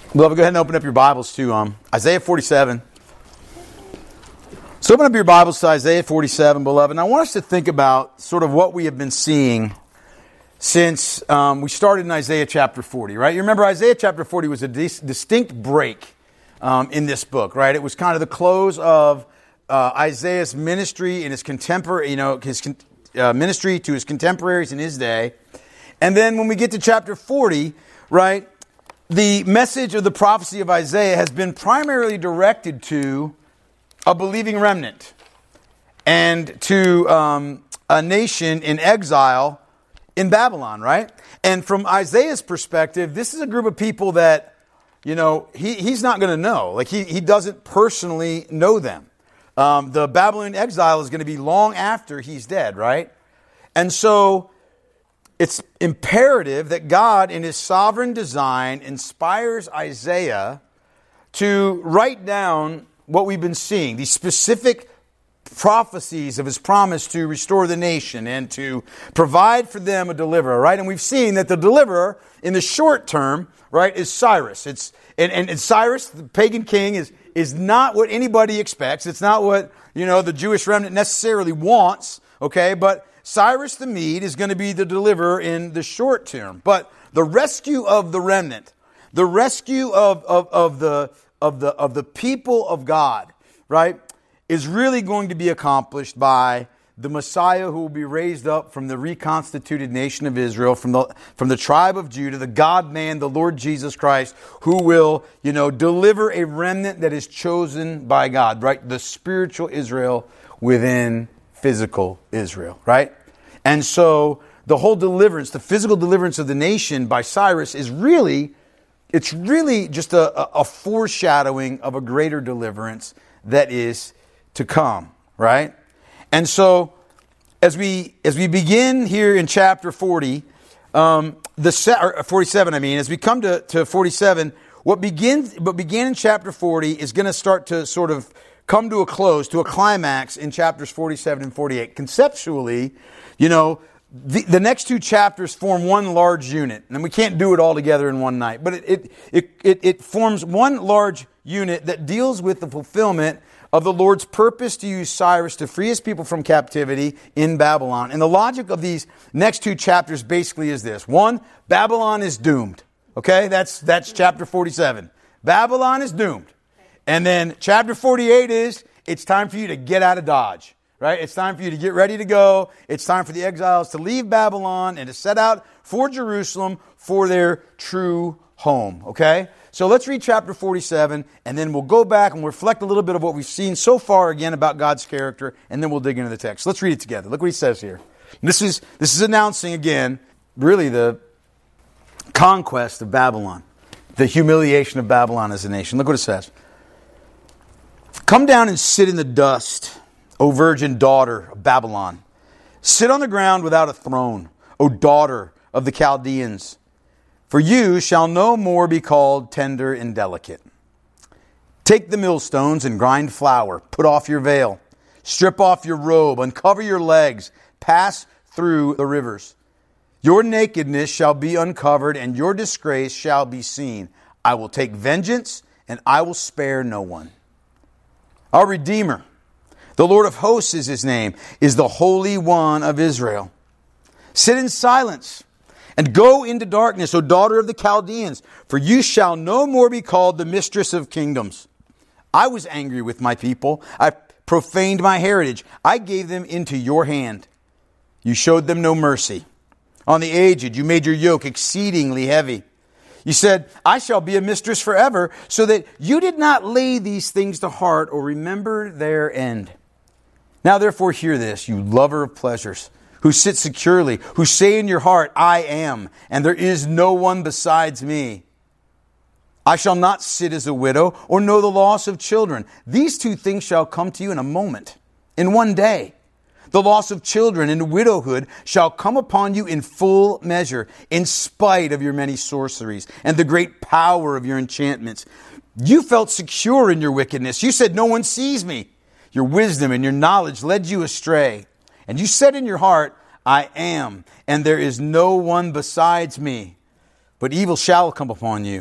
Beloved, go ahead and open up your Bibles to Isaiah 47. So open up your Bibles to Isaiah 47, beloved. And I want us to think about sort of what we have been seeing since we started in Isaiah chapter 40, right? You remember Isaiah chapter 40 was a distinct break in this book, right? It was kind of the close of Isaiah's ministry and his contemporary, his ministry to his contemporaries in his day. And then when we get to chapter 40, right, the message of the prophecy of Isaiah has been primarily directed to a believing remnant and to a nation in exile in Babylon, right? And from Isaiah's perspective, this is a group of people that, he's not going to know. Like he doesn't personally know them. The Babylonian exile is going to be long after he's dead, right? And so it's imperative that God, in His sovereign design, inspires Isaiah to write down what we've been seeing, these specific prophecies of His promise to restore the nation and to provide for them a deliverer, right? And we've seen that the deliverer in the short term, right, is Cyrus. And Cyrus, the pagan king, is not what anybody expects. It's not what, the Jewish remnant necessarily wants, okay? But Cyrus the Mede is going to be the deliverer in the short term. But the rescue of the remnant, the rescue of the people of God, right, is really going to be accomplished by the Messiah who will be raised up from the reconstituted nation of Israel, from the tribe of Judah, the God-man, the Lord Jesus Christ, who will, deliver a remnant that is chosen by God, right? The spiritual Israel within physical Israel, right? And so the whole deliverance, the physical deliverance of the nation by Cyrus is really just a foreshadowing of a greater deliverance that is to come, right? And so as we begin here in chapter 40, 47, as we come to 47, what began in chapter 40 is going to start to sort of come to a close, to a climax in chapters 47 and 48. Conceptually, the next two chapters form one large unit, and we can't do it all together in one night, but it forms one large unit that deals with the fulfillment of the Lord's purpose to use Cyrus to free His people from captivity in Babylon. And the logic of these next two chapters basically is this. One, Babylon is doomed. Okay, that's chapter 47. Babylon is doomed. And then chapter 48 is, it's time for you to get out of Dodge, right? It's time for you to get ready to go. It's time for the exiles to leave Babylon and to set out for Jerusalem for their true home, okay? So let's read chapter 47, and then we'll go back and reflect a little bit of what we've seen so far again about God's character, and then we'll dig into the text. Let's read it together. Look what he says here. This is announcing again, really the conquest of Babylon, the humiliation of Babylon as a nation. Look what it says. Come down and sit in the dust, O virgin daughter of Babylon. Sit on the ground without a throne, O daughter of the Chaldeans. For you shall no more be called tender and delicate. Take the millstones and grind flour. Put off your veil. Strip off your robe. Uncover your legs. Pass through the rivers. Your nakedness shall be uncovered, and your disgrace shall be seen. I will take vengeance, and I will spare no one. Our Redeemer, the Lord of hosts is His name, is the Holy One of Israel. Sit in silence and go into darkness, O daughter of the Chaldeans, for you shall no more be called the mistress of kingdoms. I was angry with my people. I profaned my heritage. I gave them into your hand. You showed them no mercy. On the aged, you made your yoke exceedingly heavy. You said, I shall be a mistress forever, so that you did not lay these things to heart or remember their end. Now therefore hear this, you lover of pleasures, who sit securely, who say in your heart, I am, and there is no one besides me. I shall not sit as a widow or know the loss of children. These two things shall come to you in a moment, in one day. The loss of children and widowhood shall come upon you in full measure, in spite of your many sorceries and the great power of your enchantments. You felt secure in your wickedness. You said, no one sees me. Your wisdom and your knowledge led you astray. And you said in your heart, I am, and there is no one besides me. But evil shall come upon you,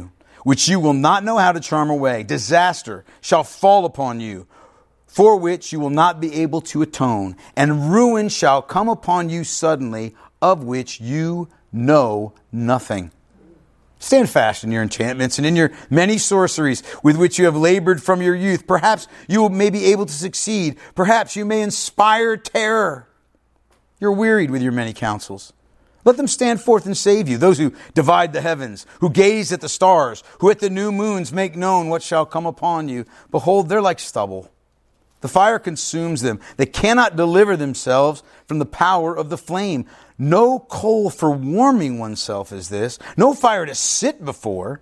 which you will not know how to charm away. Disaster shall fall upon you, for which you will not be able to atone. And ruin shall come upon you suddenly, of which you know nothing. Stand fast in your enchantments and in your many sorceries with which you have labored from your youth. Perhaps you may be able to succeed. Perhaps you may inspire terror. You're wearied with your many counsels. Let them stand forth and save you. Those who divide the heavens, who gaze at the stars, who at the new moons make known what shall come upon you. Behold, they're like stubble. The fire consumes them. They cannot deliver themselves from the power of the flame. No coal for warming oneself is this. No fire to sit before.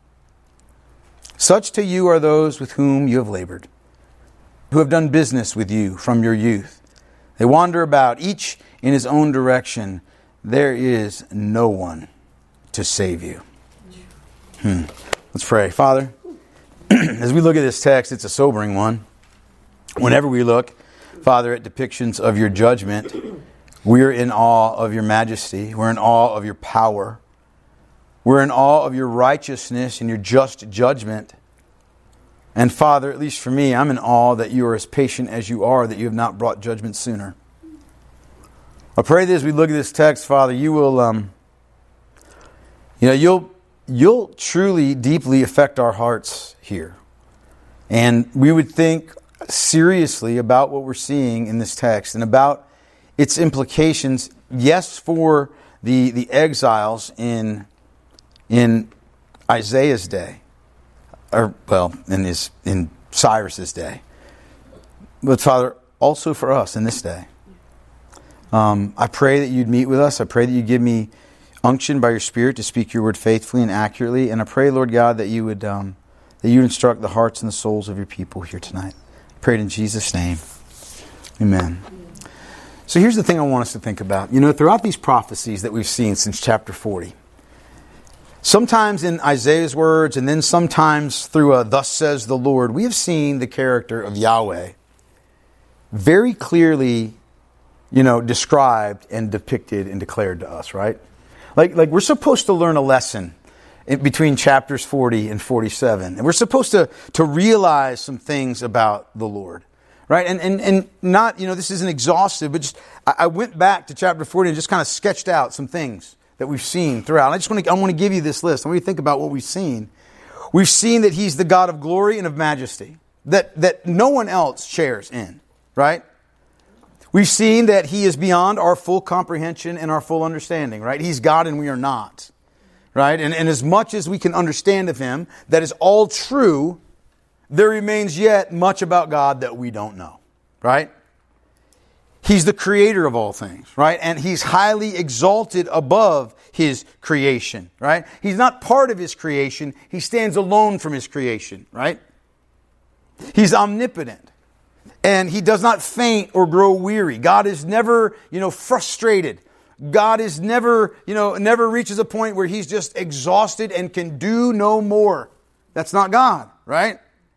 Such to you are those with whom you have labored, who have done business with you from your youth. They wander about, each in his own direction. There is no one to save you. Let's pray. Father, as we look at this text, it's a sobering one. Whenever we look, Father, at depictions of your judgment, we're in awe of your majesty. We're in awe of your power. We're in awe of your righteousness and your just judgment. And Father, at least for me, I'm in awe that you are as patient as you are, that you have not brought judgment sooner. I pray that as we look at this text, Father, you will, you'll truly, deeply affect our hearts here. And we would think seriously about what we're seeing in this text and about its implications, yes, for the exiles in Isaiah's day, in Cyrus's day, but Father, also for us in this day. I pray that you'd meet with us. I pray that you'd give me unction by your Spirit to speak your word faithfully and accurately. And I pray, Lord God, that you would instruct the hearts and the souls of your people here tonight. I pray it in Jesus' name. Amen. So here's the thing I want us to think about. Throughout these prophecies that we've seen since chapter 40, sometimes in Isaiah's words and then sometimes through a thus says the Lord, we have seen the character of Yahweh very clearly, described and depicted and declared to us, right? Like we're supposed to learn a lesson between chapters 40 and 47. And we're supposed to realize some things about the Lord. Right? And not, this isn't exhaustive, but just I went back to chapter 40 and just kind of sketched out some things that we've seen throughout. I want to give you this list. I want you to think about what we've seen. We've seen that He's the God of glory and of majesty, that no one else shares in, right? We've seen that He is beyond our full comprehension and our full understanding, right? He's God and we are not, right? And as much as we can understand of Him, that is all true. There remains yet much about God that we don't know, right? He's the creator of all things, right? And He's highly exalted above His creation, right? He's not part of His creation. He stands alone from His creation, right? He's omnipotent. And He does not faint or grow weary. God is never, frustrated. God is never reaches a point where He's just exhausted and can do no more. That's not God, right?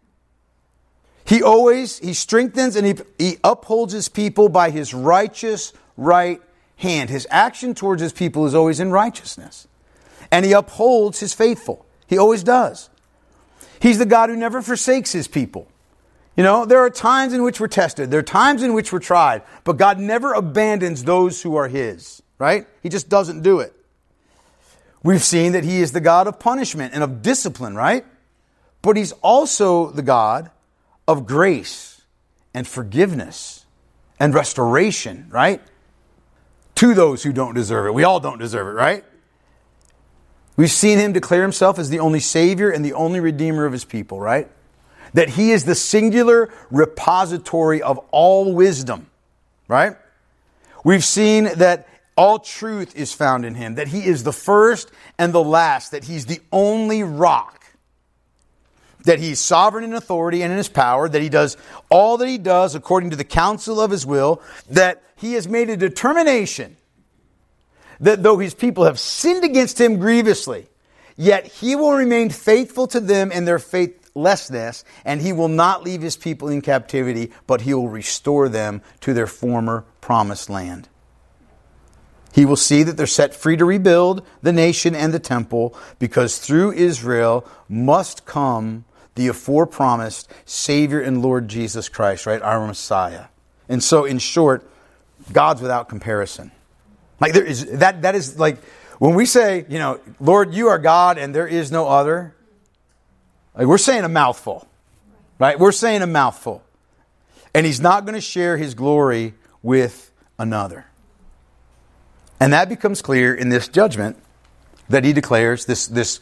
He strengthens and he upholds His people by His righteous right hand. His action towards His people is always in righteousness. And He upholds His faithful. He always does. He's the God who never forsakes His people. There are times in which we're tested. There are times in which we're tried. But God never abandons those who are His, right? He just doesn't do it. We've seen that He is the God of punishment and of discipline, right? But He's also the God of grace and forgiveness and restoration, right? To those who don't deserve it. We all don't deserve it, right? We've seen Him declare Himself as the only Savior and the only Redeemer of His people, right? That He is the singular repository of all wisdom, right? We've seen that all truth is found in Him, that He is the first and the last, that He's the only rock, that He's sovereign in authority and in His power, that He does all that He does according to the counsel of His will, that He has made a determination that though His people have sinned against Him grievously, yet He will remain faithful to them in their faithlessness, and He will not leave His people in captivity, but He will restore them to their former promised land. He will see that they're set free to rebuild the nation and the temple, because through Israel must come the afore-promised Savior and Lord Jesus Christ, right? Our Messiah. And so, in short, God's without comparison. Like there is that is like when we say, Lord, you are God and there is no other. Like we're saying a mouthful, right? We're saying a mouthful. And He's not going to share His glory with another. And that becomes clear in this judgment that He declares, this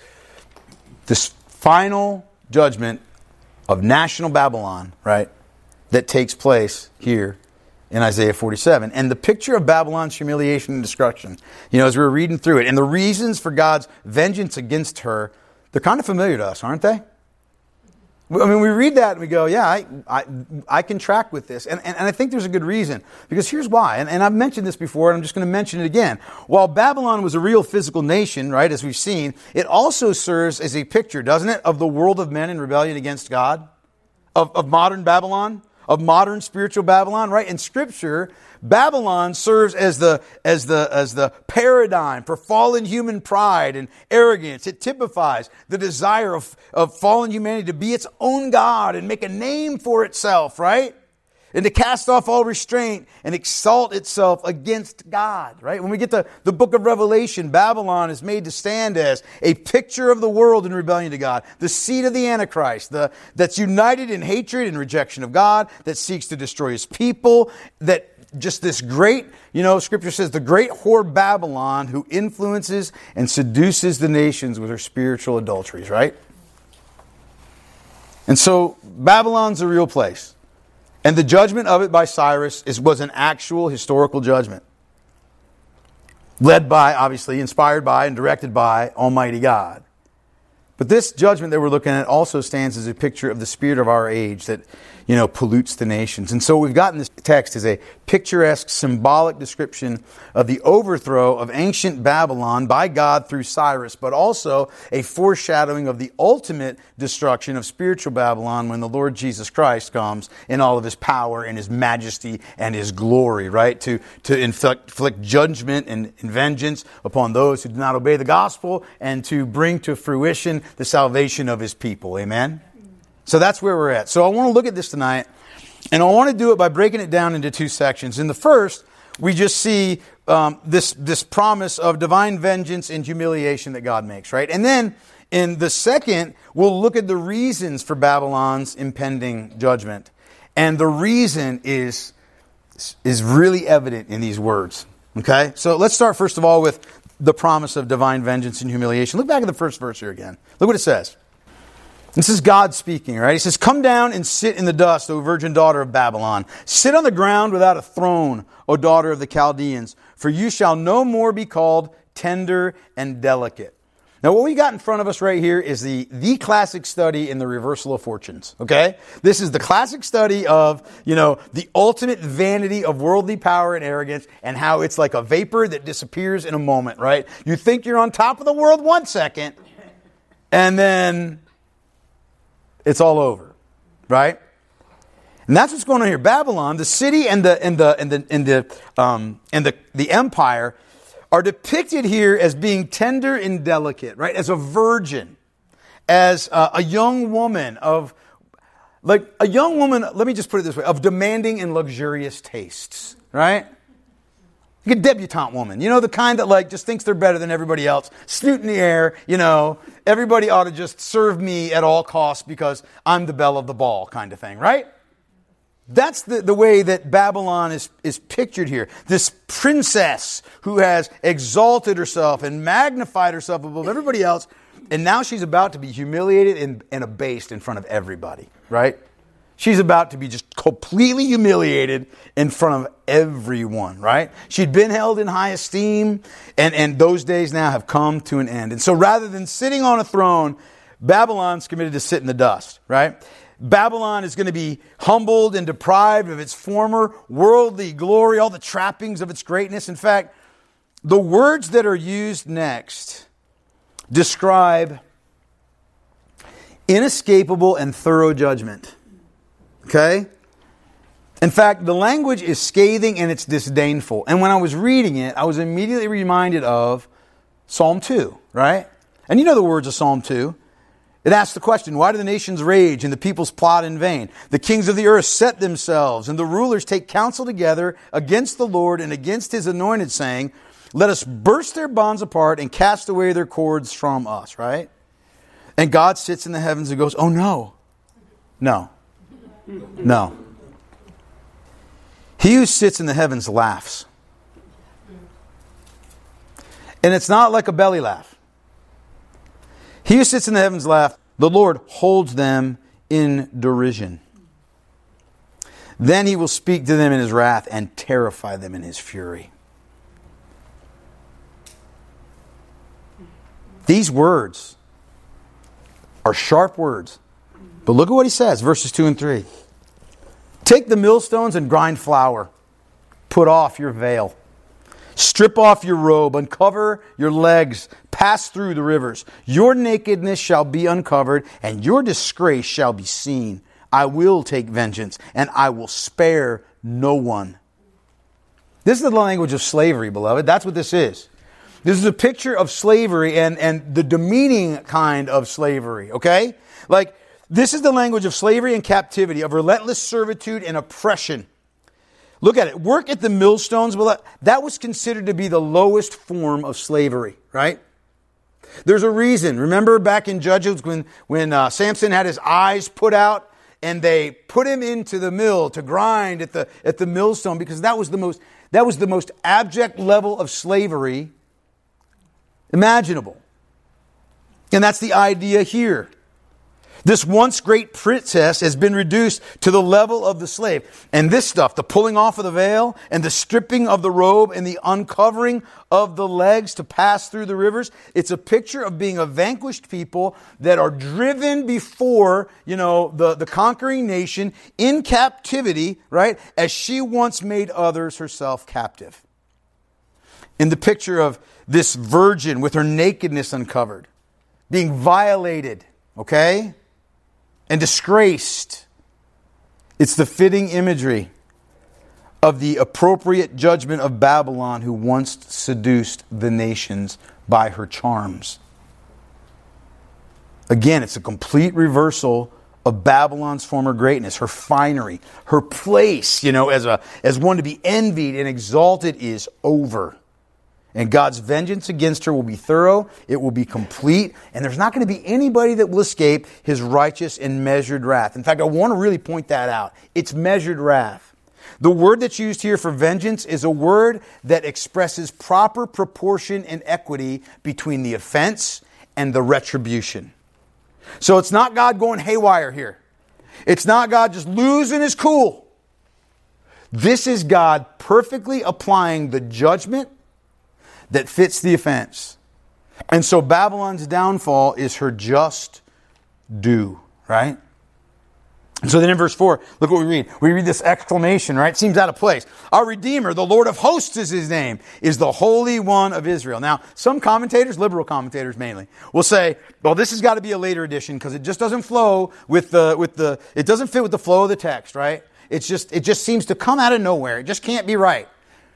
final judgment of national Babylon, right, that takes place here in Isaiah 47. And the picture of Babylon's humiliation and destruction, as we were reading through it, and the reasons for God's vengeance against her, they're kind of familiar to us, aren't they? I mean, we read that and we go, yeah, I can track with this. And I think there's a good reason. Because here's why. And I've mentioned this before, and I'm just going to mention it again. While Babylon was a real physical nation, right, as we've seen, it also serves as a picture, doesn't it, of the world of men in rebellion against God? Of modern Babylon? Of modern spiritual Babylon, right? In Scripture, Babylon serves as the paradigm for fallen human pride and arrogance. It typifies the desire of fallen humanity to be its own God and make a name for itself, right? And to cast off all restraint and exalt itself against God, right? When we get to the book of Revelation, Babylon is made to stand as a picture of the world in rebellion to God, the seed of the Antichrist, that's united in hatred and rejection of God, that seeks to destroy His people, that just this great, Scripture says, the great whore Babylon who influences and seduces the nations with her spiritual adulteries, right? And so Babylon's a real place. And the judgment of it by Cyrus was an actual historical judgment. Led by, obviously, inspired by and directed by Almighty God. But this judgment that we're looking at also stands as a picture of the spirit of our age that, pollutes the nations. And so what we've got in this text is a picturesque, symbolic description of the overthrow of ancient Babylon by God through Cyrus, but also a foreshadowing of the ultimate destruction of spiritual Babylon when the Lord Jesus Christ comes in all of His power and His majesty and His glory, right? To inflict judgment and vengeance upon those who do not obey the gospel and to bring to fruition the salvation of His people. Amen? So that's where we're at. So I want to look at this tonight, and I want to do it by breaking it down into two sections. In the first, we just see this promise of divine vengeance and humiliation that God makes, right? And then in the second, we'll look at the reasons for Babylon's impending judgment. And the reason is really evident in these words. Okay? So let's start first of all with the promise of divine vengeance and humiliation. Look back at the first verse here again. Look what it says. This is God speaking, right? He says, "Come down and sit in the dust, O virgin daughter of Babylon. Sit on the ground without a throne, O daughter of the Chaldeans, for you shall no more be called tender and delicate." Now, what we got in front of us right here is the classic study in the reversal of fortunes, okay? This is the classic study of, the ultimate vanity of worldly power and arrogance and how it's like a vapor that disappears in a moment, right? You think you're on top of the world 1 second, and then it's all over, right? And that's what's going on here. Babylon, the city and the empire are depicted here as being tender and delicate, right? As a virgin, as a young woman let me just put it this way, of demanding and luxurious tastes, right? Like a debutante woman, the kind that just thinks they're better than everybody else, snoot in the air, everybody ought to just serve me at all costs because I'm the belle of the ball kind of thing, right? That's the way that Babylon is pictured here. This princess who has exalted herself and magnified herself above everybody else, and now she's about to be humiliated and abased in front of everybody, right? She's about to be just completely humiliated in front of everyone, right? She'd been held in high esteem, and those days now have come to an end. And so rather than sitting on a throne, Babylon's committed to sit in the dust, right? Babylon is going to be humbled and deprived of its former worldly glory, all the trappings of its greatness. In fact, the words that are used next describe inescapable and thorough judgment. Okay? In fact, the language is scathing and it's disdainful. And when I was reading it, I was immediately reminded of Psalm 2, right? And you know the words of Psalm 2. It asks the question, why do the nations rage and the peoples plot in vain? The kings of the earth set themselves and the rulers take counsel together against the Lord and against his anointed, saying, let us burst their bonds apart and cast away their cords from us, right? And God sits in the heavens and goes, oh no, no, no. He who sits in the heavens laughs. And it's not like a belly laugh. He who sits in the heavens laughs. The Lord holds them in derision. Then he will speak to them in his wrath and terrify them in his fury. These words are sharp words. But look at what he says, verses 2 and 3. Take the millstones and grind flour. Put off your veil. Strip off your robe, uncover your legs, pass through the rivers. Your nakedness shall be uncovered, and your disgrace shall be seen. I will take vengeance, and I will spare no one. This is the language of slavery, beloved. That's what this is. This is a picture of slavery and the demeaning kind of slavery, okay? Like, this is the language of slavery and captivity, of relentless servitude and oppression. Look at it. Work at the millstones. Well, that was considered to be the lowest form of slavery, right? There's a reason. Remember back in Judges when Samson had his eyes put out and they put him into the mill to grind at the millstone, because that was the most abject level of slavery imaginable. And that's the idea here. This once great princess has been reduced to the level of the slave. And this stuff, the pulling off of the veil and the stripping of the robe and the uncovering of the legs to pass through the rivers, it's a picture of being a vanquished people that are driven before, the conquering nation in captivity, right? As she once made others herself captive. In the picture of this virgin with her nakedness uncovered, being violated, okay? And disgraced. It's the fitting imagery of the appropriate judgment of Babylon, who once seduced the nations by her charms. Again, it's a complete reversal of Babylon's former greatness, her finery, her place, as one to be envied and exalted is over. And God's vengeance against her will be thorough, it will be complete, and there's not going to be anybody that will escape his righteous and measured wrath. In fact, I want to really point that out. It's measured wrath. The word that's used here for vengeance is a word that expresses proper proportion and equity between the offense and the retribution. So it's not God going haywire here. It's not God just losing his cool. This is God perfectly applying the judgment that fits the offense. And so Babylon's downfall is her just due, right? And so then in verse 4, look what we read. We read this exclamation, right? Seems out of place. Our Redeemer, the Lord of hosts is his name, is the Holy One of Israel. Now, some commentators, liberal commentators mainly, will say, well, this has got to be a later edition because it just doesn't flow it doesn't fit with the flow of the text, right? It just seems to come out of nowhere. It just can't be right.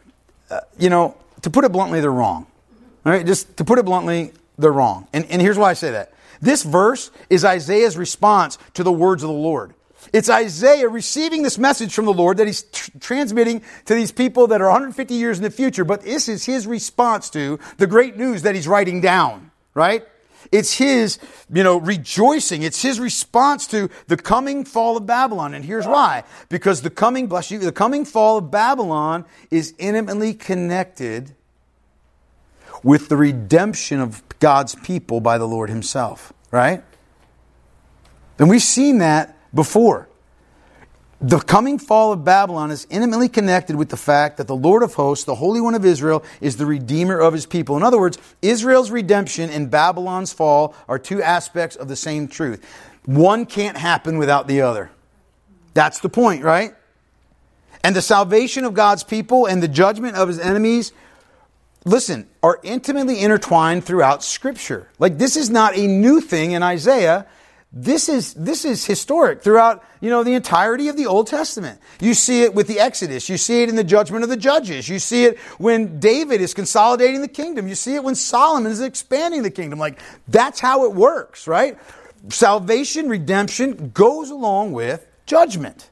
To put it bluntly, they're wrong. All right, just to put it bluntly, they're wrong. And here's why I say that. This verse is Isaiah's response to the words of the Lord. It's Isaiah receiving this message from the Lord that he's transmitting to these people that are 150 years in the future. But this is his response to the great news that he's writing down, right? It's his, rejoicing. It's his response to the coming fall of Babylon. And here's why. Because the coming fall of Babylon is intimately connected with the redemption of God's people by the Lord himself, right? And we've seen that before. The coming fall of Babylon is intimately connected with the fact that the Lord of hosts, the Holy One of Israel, is the Redeemer of his people. In other words, Israel's redemption and Babylon's fall are two aspects of the same truth. One can't happen without the other. That's the point, right? And the salvation of God's people and the judgment of his enemies, listen, are intimately intertwined throughout Scripture. Like, this is not a new thing in Isaiah. This is historic throughout, the entirety of the Old Testament. You see it with the Exodus. You see it in the judgment of the judges. You see it when David is consolidating the kingdom. You see it when Solomon is expanding the kingdom. Like, that's how it works, right? Salvation, redemption goes along with judgment.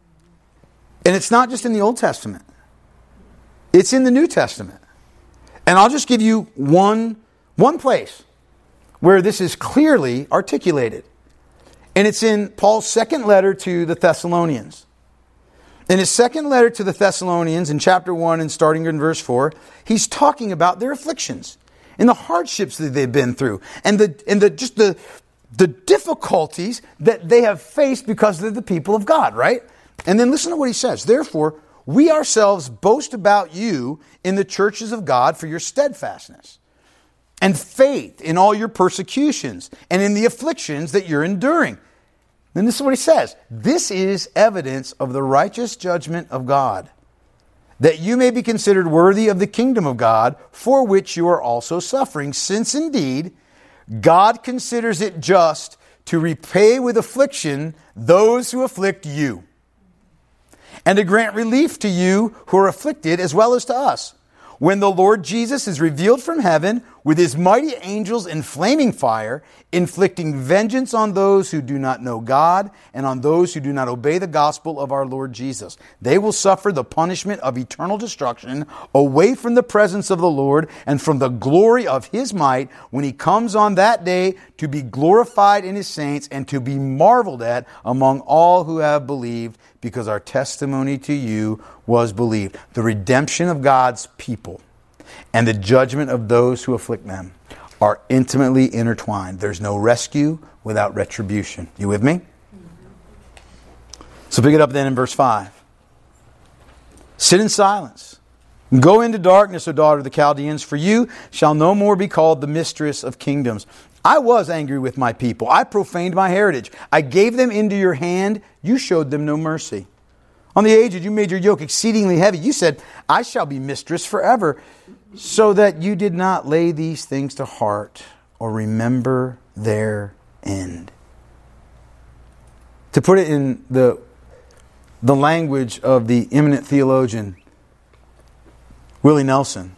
And it's not just in the Old Testament. It's in the New Testament. And I'll just give you one place where this is clearly articulated. And it's in Paul's second letter to the Thessalonians. In his second letter to the Thessalonians, in chapter 1 and starting in verse 4, he's talking about their afflictions and the hardships that they've been through and the difficulties that they have faced because they're the people of God, right? And then listen to what he says. Therefore, we ourselves boast about you in the churches of God for your steadfastness and faith in all your persecutions and in the afflictions that you're enduring. Then this is what he says. This is evidence of the righteous judgment of God, that you may be considered worthy of the kingdom of God, for which you are also suffering, since indeed God considers it just to repay with affliction those who afflict you, and to grant relief to you who are afflicted as well as to us, when the Lord Jesus is revealed from heaven with his mighty angels in flaming fire, inflicting vengeance on those who do not know God and on those who do not obey the gospel of our Lord Jesus. They will suffer the punishment of eternal destruction away from the presence of the Lord and from the glory of his might when he comes on that day to be glorified in his saints and to be marveled at among all who have believed, because our testimony to you was believed. The redemption of God's people and the judgment of those who afflict them are intimately intertwined. There's no rescue without retribution. You with me? So pick it up then in verse 5. Sit in silence. Go into darkness, O daughter of the Chaldeans, for you shall no more be called the mistress of kingdoms. I was angry with my people. I profaned my heritage. I gave them into your hand. You showed them no mercy. On the aged, you made your yoke exceedingly heavy. You said, I shall be mistress forever, so that you did not lay these things to heart or remember their end. To put it in the language of the eminent theologian, Willie Nelson.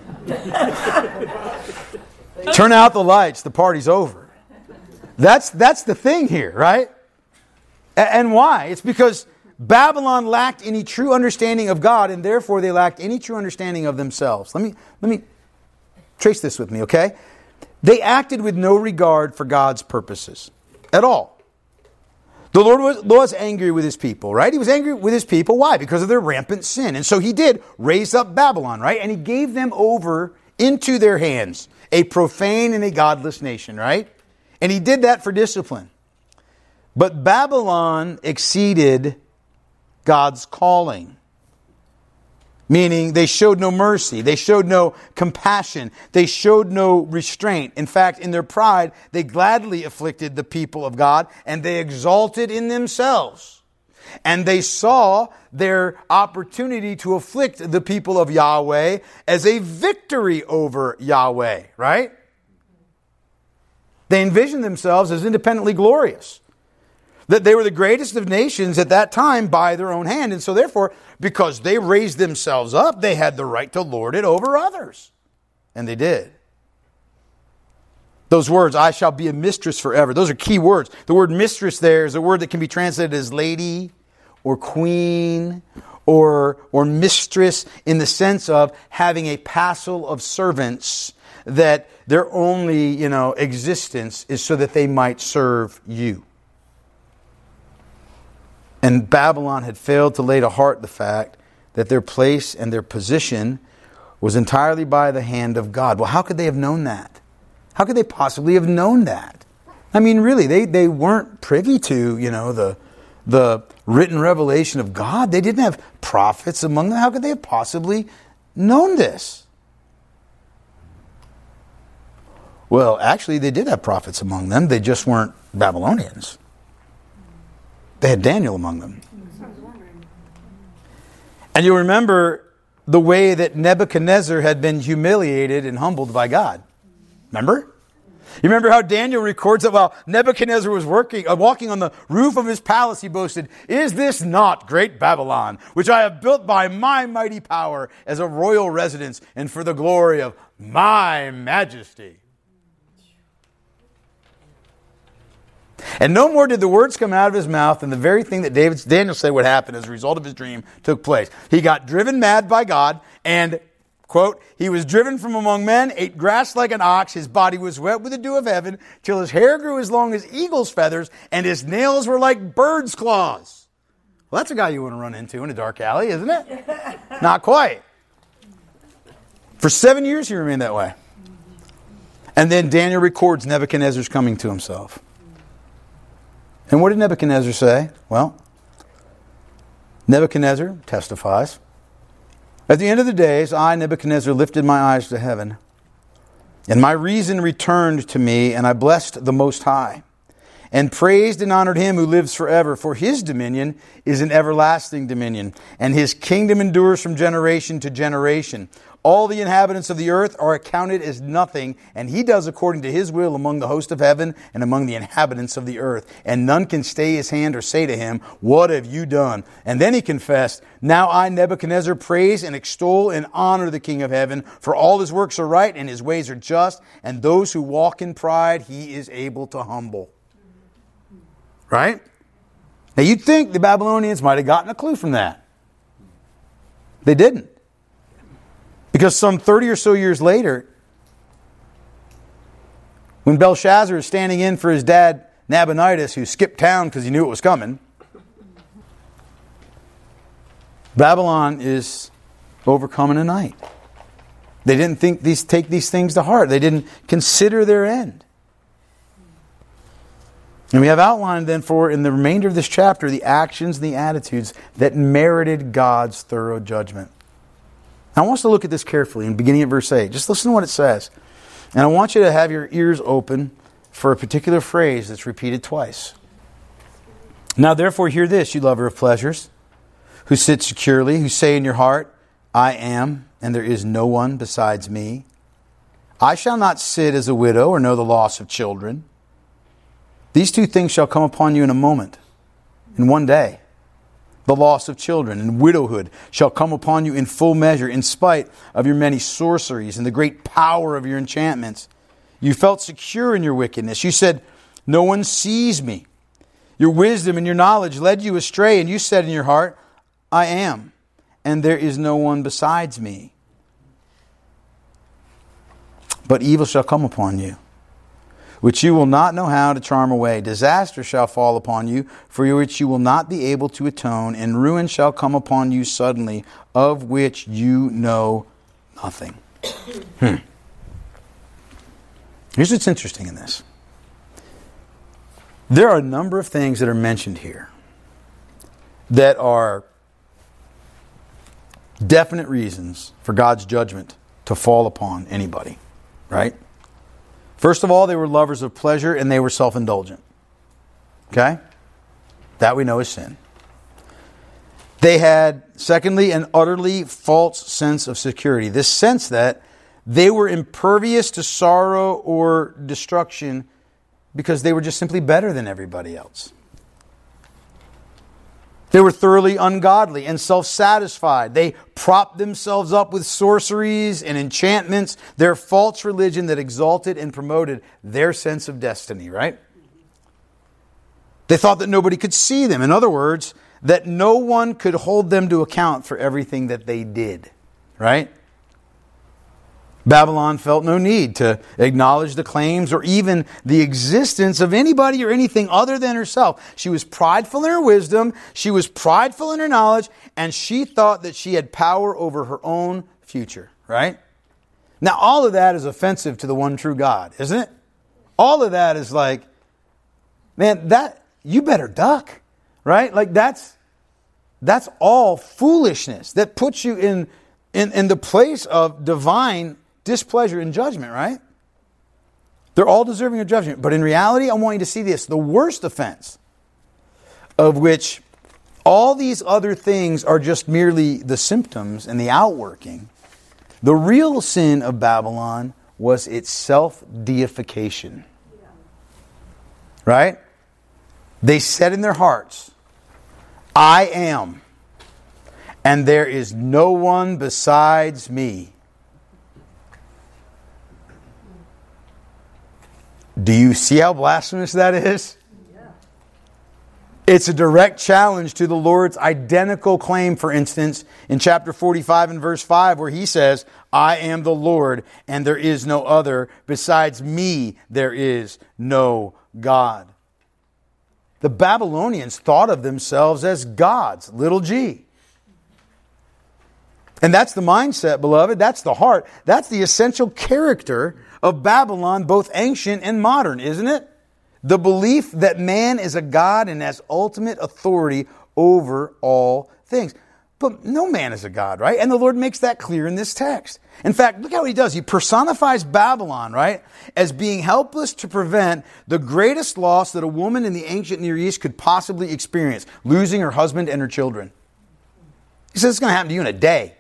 Turn out the lights, the party's over. That's the thing here, right? And why? It's because Babylon lacked any true understanding of God, and therefore they lacked any true understanding of themselves. Let me trace this with me, okay? They acted with no regard for God's purposes at all. The Lord was angry with his people, right? He was angry with his people. Why? Because of their rampant sin. And so he did raise up Babylon, right? And he gave them over into their hands, a profane and a godless nation, right? And he did that for discipline. But Babylon exceeded God's calling. Meaning they showed no mercy. They showed no compassion. They showed no restraint. In fact, in their pride, they gladly afflicted the people of God, and they exalted in themselves. And they saw their opportunity to afflict the people of Yahweh as a victory over Yahweh, right? They envisioned themselves as independently glorious. That they were the greatest of nations at that time by their own hand. And so therefore, because they raised themselves up, they had the right to lord it over others. And they did. Those words, I shall be a mistress forever. Those are key words. The word mistress there is a word that can be translated as lady or queen or mistress, in the sense of having a passel of servants that their only, existence is so that they might serve you. And Babylon had failed to lay to heart the fact that their place and their position was entirely by the hand of God. Well, how could they have known that? How could they possibly have known that? I mean, really, they weren't privy to, the written revelation of God. They didn't have prophets among them. How could they have possibly known this? Well, actually, they did have prophets among them. They just weren't Babylonians. They had Daniel among them. And you remember the way that Nebuchadnezzar had been humiliated and humbled by God. Remember? You remember how Daniel records that while Nebuchadnezzar was walking on the roof of his palace, he boasted, "Is this not great Babylon, which I have built by my mighty power as a royal residence and for the glory of my majesty?" And no more did the words come out of his mouth than the very thing that Daniel said would happen as a result of his dream took place. He got driven mad by God and, quote, "he was driven from among men, ate grass like an ox, his body was wet with the dew of heaven, till his hair grew as long as eagle's feathers, and his nails were like bird's claws." Well, that's a guy you want to run into in a dark alley, isn't it? Not quite. For 7 years he remained that way. And then Daniel records Nebuchadnezzar's coming to himself. And what did Nebuchadnezzar say? Well, Nebuchadnezzar testifies, "At the end of the days, I, Nebuchadnezzar, lifted my eyes to heaven, and my reason returned to me, and I blessed the Most High, and praised and honored him who lives forever, for his dominion is an everlasting dominion, and his kingdom endures from generation to generation. All the inhabitants of the earth are accounted as nothing, and he does according to his will among the host of heaven and among the inhabitants of the earth. And none can stay his hand or say to him, 'What have you done?' And then he confessed, 'Now I, Nebuchadnezzar, praise and extol and honor the King of heaven, for all his works are right and his ways are just, and those who walk in pride he is able to humble.'" Right? Now you'd think the Babylonians might have gotten a clue from that. They didn't. Because some 30 or so years later, when Belshazzar is standing in for his dad Nabonidus, who skipped town because he knew it was coming, Babylon is overcome in a night. They didn't take these things to heart. They didn't consider their end. And we have outlined then in the remainder of this chapter the actions and the attitudes that merited God's thorough judgment. Now, I want us to look at this carefully, in beginning at verse 8. Just listen to what it says. And I want you to have your ears open for a particular phrase that's repeated twice. "Now therefore hear this, you lover of pleasures, who sit securely, who say in your heart, 'I am, and there is no one besides me. I shall not sit as a widow or know the loss of children. These two things shall come upon you in a moment, in one day. The loss of children and widowhood shall come upon you in full measure, in spite of your many sorceries and the great power of your enchantments. You felt secure in your wickedness. You said, 'No one sees me.' Your wisdom and your knowledge led you astray, and you said in your heart, 'I am, and there is no one besides me.' But evil shall come upon you, which you will not know how to charm away. Disaster shall fall upon you, for which you will not be able to atone, and ruin shall come upon you suddenly, of which you know nothing." Here's what's interesting in this. There are a number of things that are mentioned here that are definite reasons for God's judgment to fall upon anybody, right? First of all, they were lovers of pleasure and they were self-indulgent. Okay? That we know is sin. They had, secondly, an utterly false sense of security. This sense that they were impervious to sorrow or destruction because they were just simply better than everybody else. They were thoroughly ungodly and self-satisfied. They propped themselves up with sorceries and enchantments, their false religion that exalted and promoted their sense of destiny, right? They thought that nobody could see them. In other words, that no one could hold them to account for everything that they did, right? Babylon felt no need to acknowledge the claims or even the existence of anybody or anything other than herself. She was prideful in her wisdom, she was prideful in her knowledge, and she thought that she had power over her own future, right? Now, all of that is offensive to the one true God, isn't it? All of that is like, man, you better duck, right? Like that's all foolishness that puts you in the place of divine displeasure and judgment, right? They're all deserving of judgment. But in reality, I want you to see this. The worst offense, of which all these other things are just merely the symptoms and the outworking, the real sin of Babylon was its self-deification. Right? They said in their hearts, I am, and there is no one besides me. Do you see how blasphemous that is? It's a direct challenge to the Lord's identical claim, for instance, in chapter 45 and verse 5, where He says, I am the Lord, and there is no other. Besides me, there is no God. The Babylonians thought of themselves as gods, little g. And that's the mindset, beloved. That's the heart. That's the essential character of Babylon, both ancient and modern, isn't it? The belief that man is a god and has ultimate authority over all things. But no man is a god, right? And the Lord makes that clear in this text. In fact, look how He does. He personifies Babylon, right, as being helpless to prevent the greatest loss that a woman in the ancient Near East could possibly experience, losing her husband and her children. He says it's going to happen to you in a day.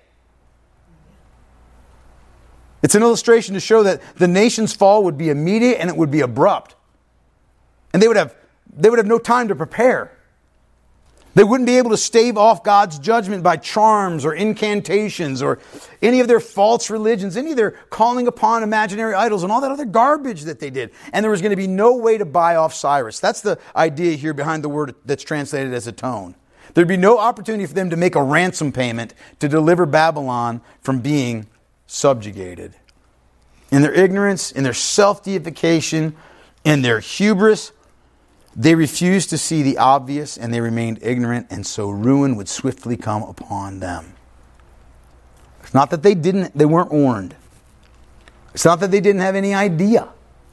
It's an illustration to show that the nation's fall would be immediate and it would be abrupt. And they would have no time to prepare. They wouldn't be able to stave off God's judgment by charms or incantations or any of their false religions, any of their calling upon imaginary idols and all that other garbage that they did. And there was going to be no way to buy off Cyrus. That's the idea here behind the word that's translated as atone. There'd be no opportunity for them to make a ransom payment to deliver Babylon from being subjugated. In their ignorance, in their self-deification, in their hubris, they refused to see the obvious and they remained ignorant, and so ruin would swiftly come upon them. It's not that they weren't warned. It's not that they didn't have any idea.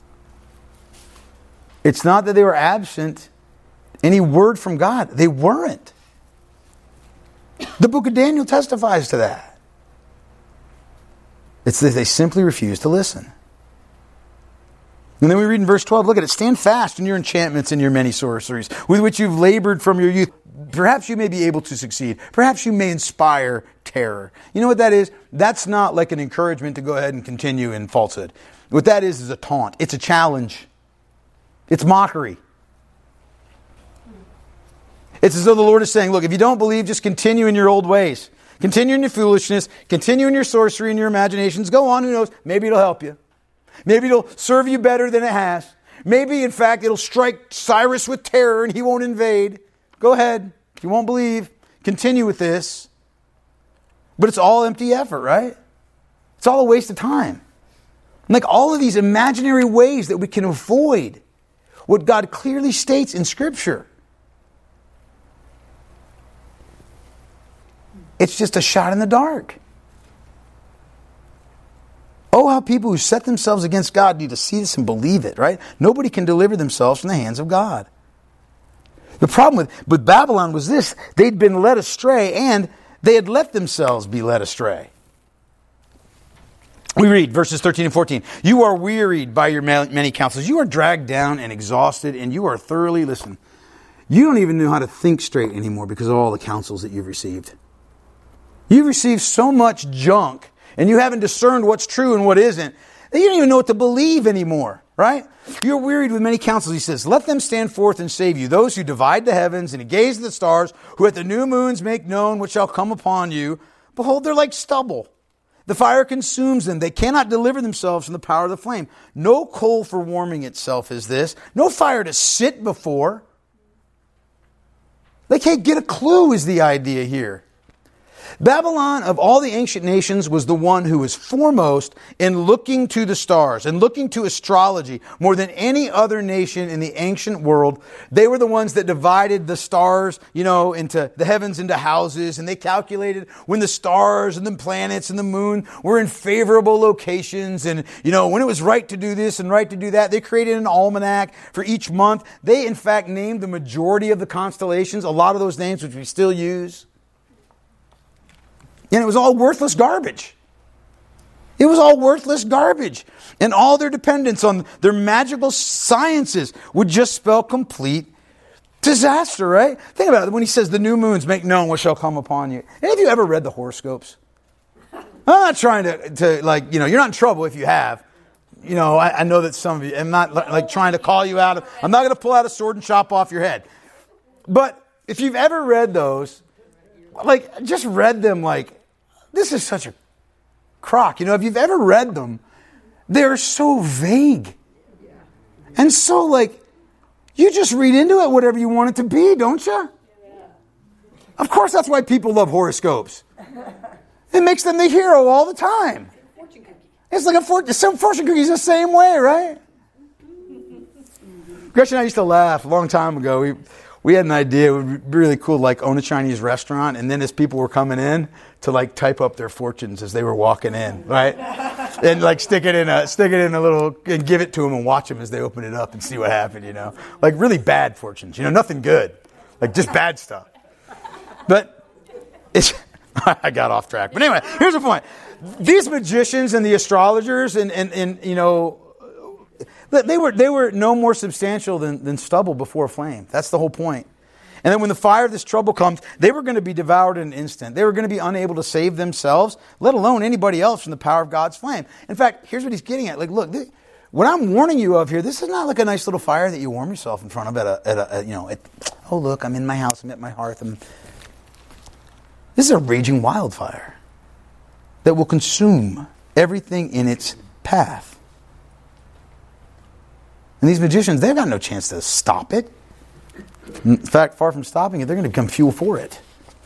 It's not that they were absent any word from God. They weren't. The book of Daniel testifies to that. It's that they simply refused to listen. And then we read in verse 12, look at it. Stand fast in your enchantments and your many sorceries, with which you've labored from your youth. Perhaps you may be able to succeed. Perhaps you may inspire terror. You know what that is? That's not like an encouragement to go ahead and continue in falsehood. What that is a taunt. It's a challenge. It's mockery. It's as though the Lord is saying, look, if you don't believe, just continue in your old ways. Continue in your foolishness. Continue in your sorcery and your imaginations. Go on, who knows? Maybe it'll help you. Maybe it'll serve you better than it has. Maybe, in fact, it'll strike Cyrus with terror and he won't invade. Go ahead. If you won't believe, continue with this. But it's all empty effort, right? It's all a waste of time. Like all of these imaginary ways that we can avoid what God clearly states in Scripture. It's just a shot in the dark. Oh, how people who set themselves against God need to see this and believe it, right? Nobody can deliver themselves from the hands of God. The problem with Babylon was this. They'd been led astray and they had let themselves be led astray. We read verses 13 and 14. You are wearied by your many counsels. You are dragged down and exhausted, and you are thoroughly, listen, you don't even know how to think straight anymore because of all the counsels that you've received. You've received so much junk, and you haven't discerned what's true and what isn't, that you don't even know what to believe anymore, right? You're wearied with many counsels. He says, let them stand forth and save you. Those who divide the heavens and gaze at the stars, who at the new moons make known what shall come upon you. Behold, they're like stubble. The fire consumes them. They cannot deliver themselves from the power of the flame. No coal for warming itself is this. No fire to sit before. They can't get a clue is the idea here. Babylon, of all the ancient nations, was the one who was foremost in looking to the stars and looking to astrology more than any other nation in the ancient world. They were the ones that divided the stars, into the heavens into houses, and they calculated when the stars and the planets and the moon were in favorable locations, and when it was right to do this and right to do that. They created an almanac for each month. They, in fact, named the majority of the constellations, a lot of those names which we still use. And it was all worthless garbage. It was all worthless garbage. And all their dependence on their magical sciences would just spell complete disaster, right? Think about it. When he says the new moons make known what shall come upon you. Any of you ever read the horoscopes? I'm not trying to you're not in trouble if you have. I know that some of you, I'm not like trying to call you out. I'm not going to pull out a sword and chop off your head. But if you've ever read those, like, just read them like, this is such a crock. If you've ever read them, they're so vague. And so, like, you just read into it whatever you want it to be, don't you? Of course, that's why people love horoscopes. It makes them the hero all the time. It's like some fortune cookie's the same way, right? Gretchen and I used to laugh a long time ago. We had an idea. It would be really cool to like own a Chinese restaurant, and then as people were coming in, to like type up their fortunes as they were walking in, right? And like stick it in a little, and give it to them and watch them as they open it up and see what happened, Like really bad fortunes, nothing good. Like just bad stuff. But I got off track. But anyway, here's the point. These magicians and the astrologers and they were no more substantial than stubble before a flame. That's the whole point. And then when the fire of this trouble comes, they were going to be devoured in an instant. They were going to be unable to save themselves, let alone anybody else from the power of God's flame. In fact, here's what he's getting at. Like, look, what I'm warning you of here, this is not like a nice little fire that you warm yourself in front of oh, look, I'm in my house, I'm at my hearth. This is a raging wildfire that will consume everything in its path. And these magicians, they've got no chance to stop it. In fact, far from stopping it, they're going to become fuel for it.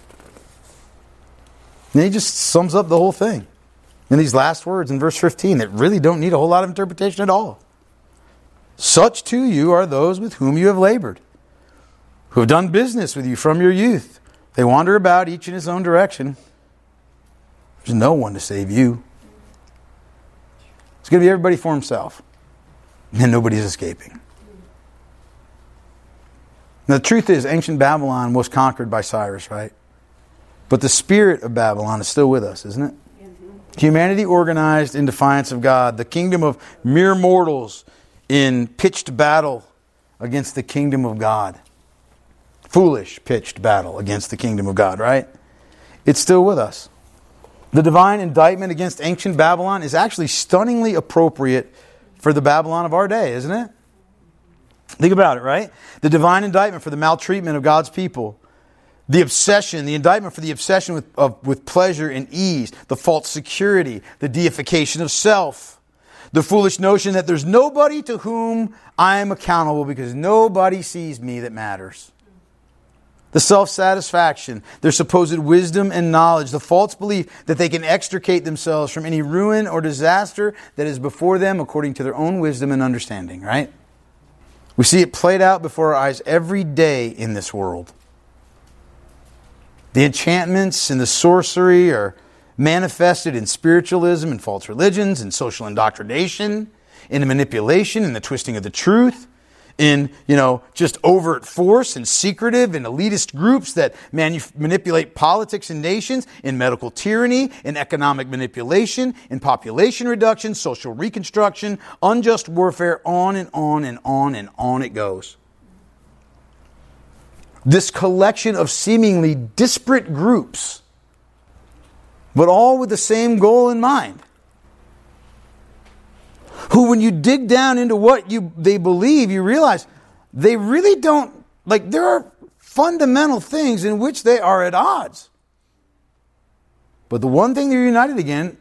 And he just sums up the whole thing in these last words in verse 15 that really don't need a whole lot of interpretation at all. Such to you are those with whom you have labored, who have done business with you from your youth. They wander about, each in his own direction. There's no one to save you. It's going to be everybody for himself. And nobody's escaping. Now, the truth is, ancient Babylon was conquered by Cyrus, right? But the spirit of Babylon is still with us, isn't it? Mm-hmm. Humanity organized in defiance of God. The kingdom of mere mortals in pitched battle against the kingdom of God. Foolish pitched battle against the kingdom of God, right? It's still with us. The divine indictment against ancient Babylon is actually stunningly appropriate for the Babylon of our day, isn't it? Think about it, right? The divine indictment for the maltreatment of God's people. The indictment for the obsession with pleasure and ease. The false security. The deification of self. The foolish notion that there's nobody to whom I am accountable because nobody sees me that matters. The self-satisfaction, their supposed wisdom and knowledge, the false belief that they can extricate themselves from any ruin or disaster that is before them according to their own wisdom and understanding, right? We see it played out before our eyes every day in this world. The enchantments and the sorcery are manifested in spiritualism and false religions, in social indoctrination, in the manipulation and the twisting of the truth, in, just overt force and secretive and elitist groups that manipulate politics and nations, in medical tyranny, in economic manipulation, in population reduction, social reconstruction, unjust warfare, on and on and on and on it goes. This collection of seemingly disparate groups, but all with the same goal in mind. Who, when you dig down into what they believe, you realize they really don't, there are fundamental things in which they are at odds. But the one thing they're united again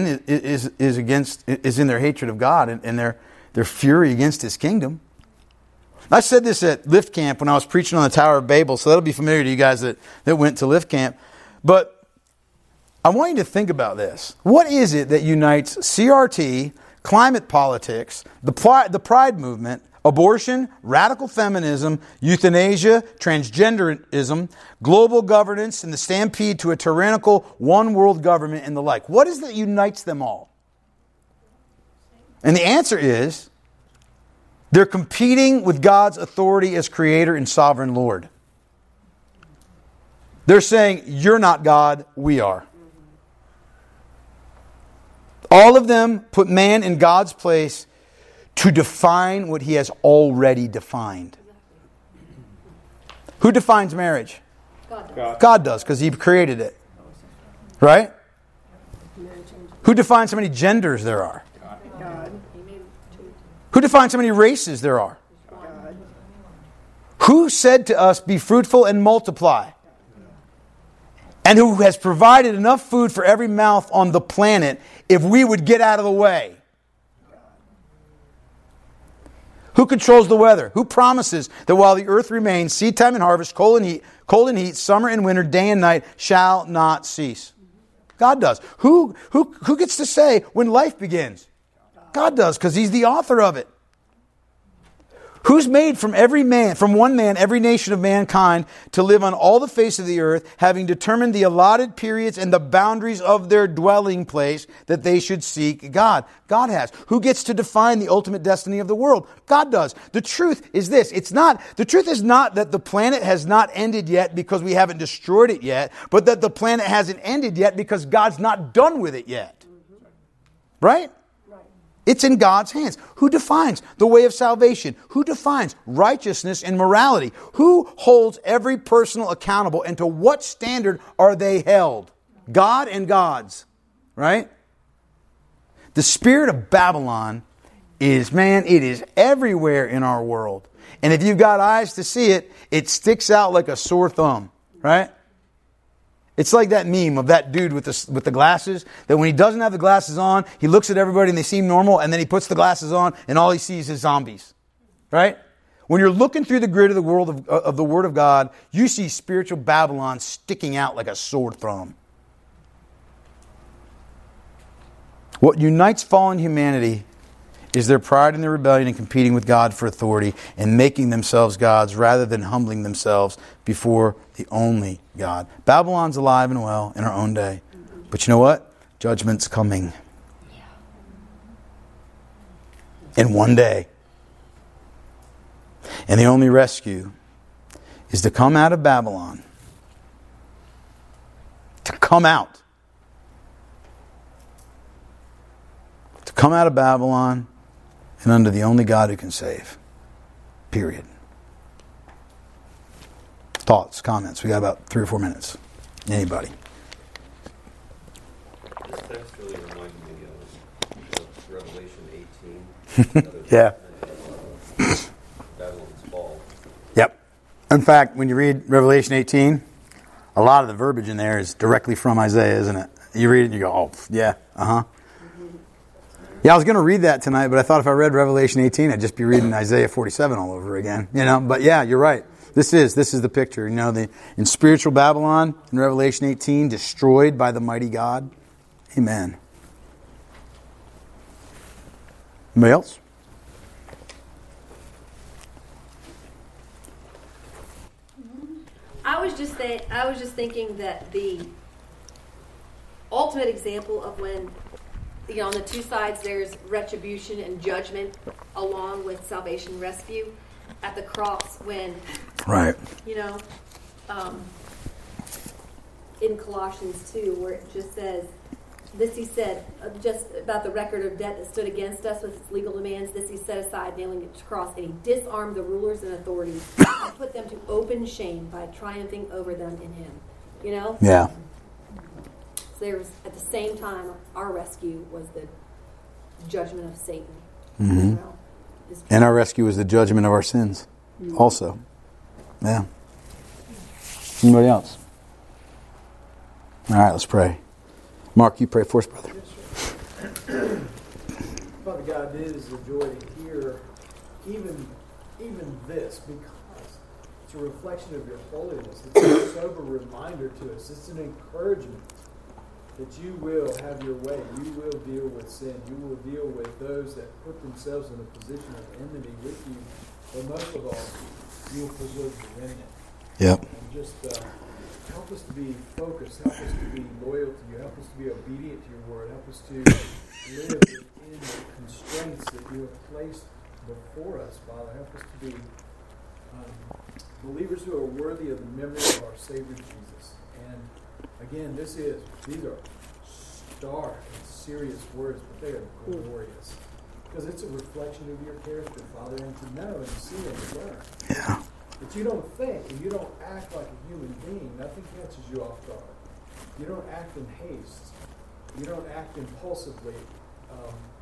is in their hatred of God and their fury against His kingdom. I said this at Lift Camp when I was preaching on the Tower of Babel, so that'll be familiar to you guys that went to Lift Camp. But I want you to think about this. What is it that unites CRT, climate politics, the Pride movement, abortion, radical feminism, euthanasia, transgenderism, global governance, and the stampede to a tyrannical one-world government and the like? What is it that unites them all? And the answer is, they're competing with God's authority as Creator and Sovereign Lord. They're saying, you're not God, we are. All of them put man in God's place to define what He has already defined. Who defines marriage? God does, because He created it. Right? Who defines how many genders there are? God. Who defines how many races there are? Who said to us, be fruitful and multiply? And who has provided enough food for every mouth on the planet if we would get out of the way? Who controls the weather? Who promises that while the earth remains, seed time and harvest, cold and heat, summer and winter, day and night shall not cease? God does. Who gets to say when life begins? God does, because He's the author of it. Who's made from one man, every nation of mankind to live on all the face of the earth, having determined the allotted periods and the boundaries of their dwelling place that they should seek God? God has. Who gets to define the ultimate destiny of the world? God does. The truth is this. The truth is not that the planet has not ended yet because we haven't destroyed it yet, but that the planet hasn't ended yet because God's not done with it yet. Right? It's in God's hands. Who defines the way of salvation? Who defines righteousness and morality? Who holds every person accountable, and to what standard are they held? God and gods, right? The spirit of Babylon it is everywhere in our world. And if you've got eyes to see it, it sticks out like a sore thumb, right? It's like that meme of that dude with the glasses, that when he doesn't have the glasses on, he looks at everybody and they seem normal, and then he puts the glasses on and all he sees is zombies. Right? When you're looking through the grid of the world of the Word of God, you see spiritual Babylon sticking out like a sore thumb. What unites fallen humanity is their pride and their rebellion in competing with God for authority and making themselves gods rather than humbling themselves before the only God. Babylon's alive and well in our own day. But you know what? Judgment's coming. In one day. And the only rescue is to come out of Babylon. To come out. To come out of Babylon and under the only God who can save. Period. Thoughts, comments? We got about 3 or 4 minutes. Anybody? This text really reminded me of Revelation 18. Yeah. Babylon's fall. Yep. In fact, when you read Revelation 18, a lot of the verbiage in there is directly from Isaiah, isn't it? You read it and you go, oh, yeah, uh-huh. Yeah, I was going to read that tonight, but I thought if I read Revelation 18, I'd just be reading Isaiah 47 all over again. But yeah, you're right. This is the picture. In spiritual Babylon, in Revelation 18, destroyed by the mighty God. Amen. Anybody else? I was just thinking that the ultimate example of when, on the two sides there's retribution and judgment along with salvation and rescue. At the cross when, right, in Colossians 2, where it just says, this he said, just about the record of debt that stood against us with its legal demands, this he set aside, nailing it to the cross, and he disarmed the rulers and authorities and put them to open shame by triumphing over them in him. Yeah. So there's, at the same time, our rescue was the judgment of Satan. Mm-hmm. And our rescue is the judgment of our sins also. Yeah. Anybody else? All right, let's pray. Mark, you pray for us, brother. Father God, it is a joy to hear even this, because it's a reflection of your holiness. It's a sober reminder to us. It's an encouragement that you will have your way. You will deal with sin. You will deal with those that put themselves in a position of enmity with you. But most of all, you will preserve the remnant. Yep. And just help us to be focused. Help us to be loyal to you. Help us to be obedient to your word. Help us to live within the constraints that you have placed before us, Father. Help us to be believers who are worthy of the memory of our Savior Jesus. And again, these are stark and serious words, but they are glorious. Because it's a reflection of your character, Father, and to know and see and learn. Yeah. That you don't think and you don't act like a human being. Nothing catches you off guard. You don't act in haste. You don't act impulsively.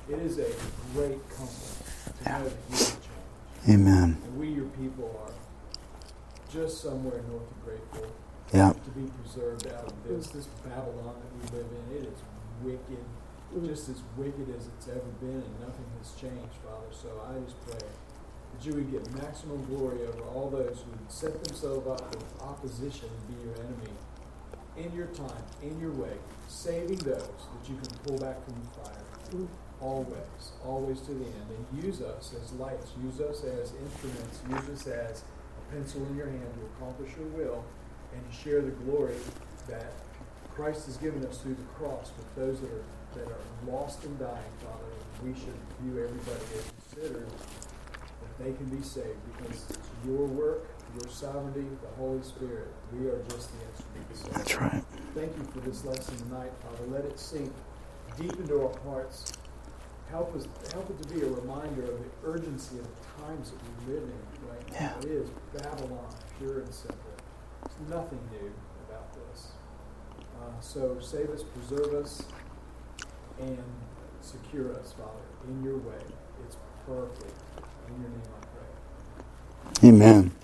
It is a great comfort to know that you have changed. Amen. And we, your people, are just somewhere north of grateful Yeah. to be preserved out of this Babylon that we live in. It is wicked, just as wicked as it's ever been, and nothing has changed, Father. So I just pray that you would get maximum glory over all those who would set themselves up in opposition and be your enemy in your time, in your way, saving those that you can pull back from the fire. Always to the end. And use us as lights, use us as instruments, use us as a pencil in your hand to accomplish your will and to share the glory that Christ has given us through the cross with those that are lost and dying, Father. And we should view everybody as considered that they can be saved because it's your work, your sovereignty, the Holy Spirit. We are just the instruments. That's right. Thank you for this lesson tonight, Father. Let it sink deep into our hearts. Help it to be a reminder of the urgency of the times that we live in right now. Yeah. It is Babylon, pure and simple. There's nothing new about this. So save us, preserve us, and secure us, Father, in your way. It's perfect. In your name I pray. Amen.